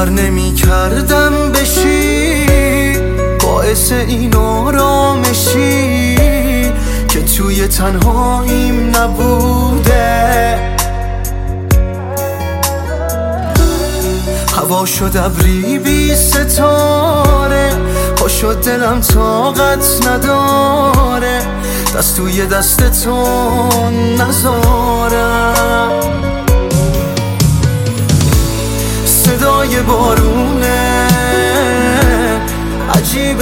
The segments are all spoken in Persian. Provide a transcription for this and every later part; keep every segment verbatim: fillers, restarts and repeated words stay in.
باور نمی کردم بشی باعث این آرامشی که توی تنهاییم نبوده. هوا شد ابری بی ستاره، پا شد دلم طاقت نداره، دست توی دست تو نذارم. صدای بارونه عجیب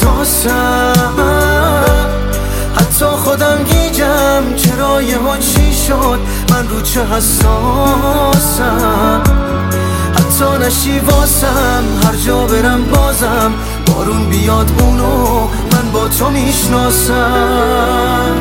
احساسم، حتی خودم گیجم چرا یه ها چی شد، من رو چه حساسم. حتی نشی واسم هر جا برم بازم، بارون بیاد اونو من با تو میشناسم.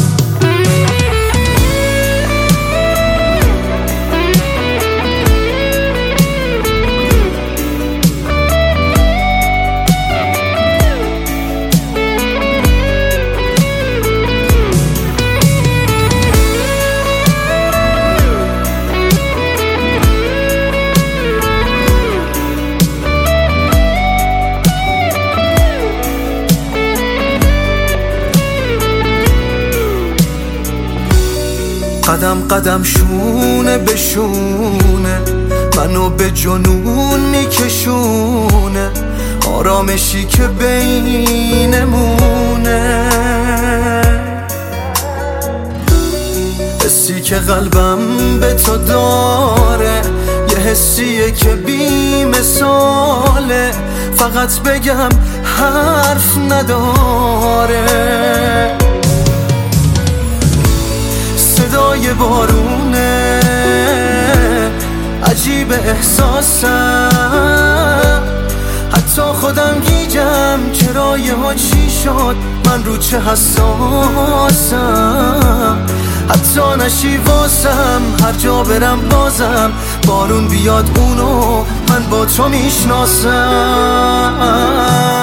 قدم قدم شونه به شونه منو به جنون میکشونه، آرامشی که بینمونه، حسی که قلبم به تو داره، یه حسیه که بی مثاله، فقط بگم حرف نداره. صدای بارونه عجیب احساسم، حتی خودم گیجم چرا یه ها چی شد، من رو چه حساسم. حتی نشی واسم هر جا برم بازم، بارون بیاد اونو من با تو میشناسم.